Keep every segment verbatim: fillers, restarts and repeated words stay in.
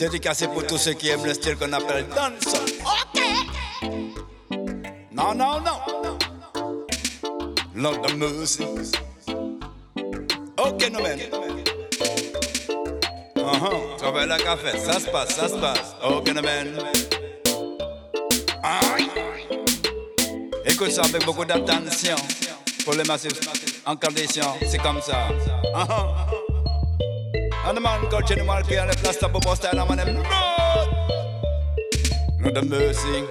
Dédicacé pour tous ceux qui aiment le style qu'on appelle dancehall. Ok. Non, non, non. Lord of mercy. Ok, no man. Uh-huh. Travail la café, ça se passe, ça se passe. Ok, no man. Aïe. Écoute ça avec beaucoup d'attention. Pour les massifs en condition, c'est comme ça. Uh-huh. And the man culture, the man qui a le plaster pour poster la man aime. Lord of mercy.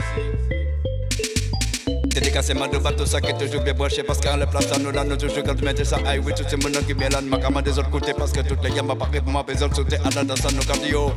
Dédicacé ma douba, tout ça qui est toujours bien branché. Parce qu'en le placer nous là, nous toujours quand tu mettais ça. Aïe oui, tout ces monde qui viennent là, ma caméra des autres côtés. Parce que toutes les gammes m'ont parlé pour m'apaiser le sauter. À dans ça, nous cardio.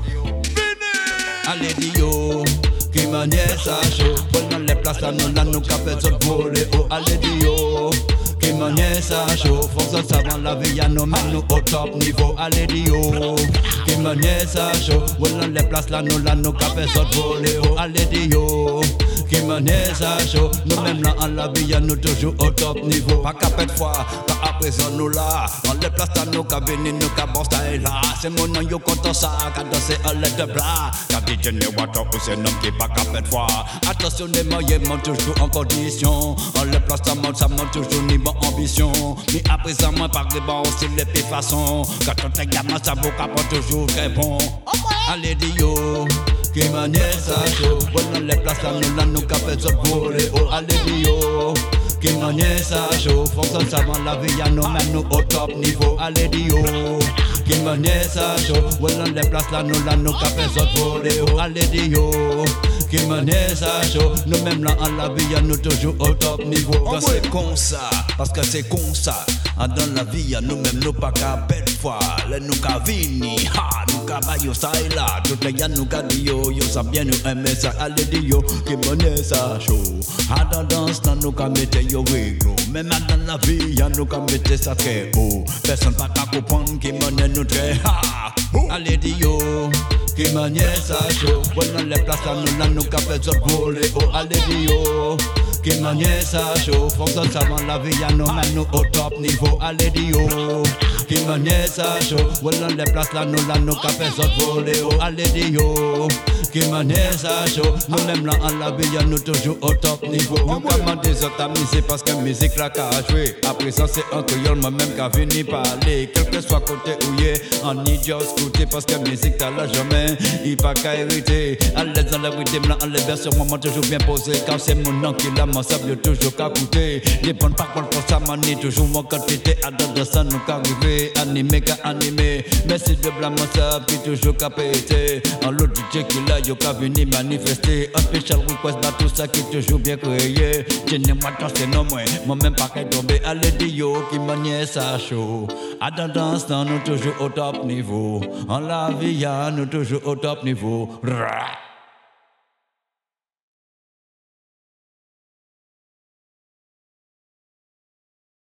Allez dio, qui manière ça chaud. Pendant les places nous là, nous capés sur voler. Oh, allez dio. Qui manière ça chaud, force savant la vie à nous même nous au top niveau. Allez dio, qui manière ça chaud. Voilà les places là nous là nous capés sur voler. Oh allez dio, qui manière ça chaud. Nous même là en la vie à nous toujours au top niveau. Pas capé de foi, pas à présent nous là. Dans les places là nous qu'a venu nous qu'a bon style là. C'est mon nom yo content ça, qu'a dansé à l'aide de bras. Qu'a dit je ne vois pas où c'est nom qui pas capé de foi. Attention les moyens montent toujours en condition. En les places ça monte, ça monte toujours niveau ambition. Mais à présent moi par des bons style et puis façon. Quand on est gamin ça vaut qu'à pas toujours très bon. Allez dio, qui manière ça chaud. Voilà les places là nous là nous capés sur voler. Oh allez dio, qui manière ça chaud. Fonction savant la vie à nous même nous au top niveau. Allez dio, qui manière ça chaud. Voilà les places là nous là nous capés sur voler. Oh allez dio, qui manière ça chaud. Nous même là en la vie à nous toujours au top niveau. On c'est comme ça, parce que c'est comme ça. Dans la vie, nous même nous pas qu'à belle fois. Les nous qu'à vini, ha, nous qu'à bailler ça et là. Tout les gars nous qu'à dire yo, yo ça bien nous aimer ça. Allez dire yo, qui monnaie ça chaud. À dans danse, nous qu'à mettre yo réglo. Même dans la vie, nous qu'à mettre ça très haut. Personne pas qu'à comprendre qui monnaie nous très ha. Allez dire yo, qui manière ça chaud. Voilà les places là nous là nous qu'à faire ça voler. Oh allez dire yo, qui manière ça chaud. Fonction savant la vie à nous même nous au top niveau. Allez dire yo, qui manière ça chaud. Voilà les places là nous là nous qu'à faire ça voler. Oh allez dire yo, qui manière ça chaud. Nous même là en la vie à nous toujours au top niveau. Nous commandons des autres amis parce que musique là qu'a joué. Après ça c'est un créole moi-même qu'a venu parler. Quel que soit côté où y est, on y just côté parce que musique t'as la jamais. Il pas qu'à hériter. À l'aise dans la rythme là, en les versions moi toujours bien posé. Quand c'est mon nom qui l'a, mon sable toujours qu'à coûter. Les bonnes paroles pour ça manie toujours mon quantité. À dans ça nous qu'à arriver. Animé qu'à animé. Merci de blâme mon sable qui toujours qu'à péter. En l'autre D J qui là, yo qu'à venir manifester. Un special request dans tout ça qui toujours bien créé. Je n'ai moi tant c'est non moins. Moi même pas qu'à tomber. Allez dis yo qui manière ça chaud. À dans danse nous toujours au top niveau. En la vie nous toujours au top niveau. Rah.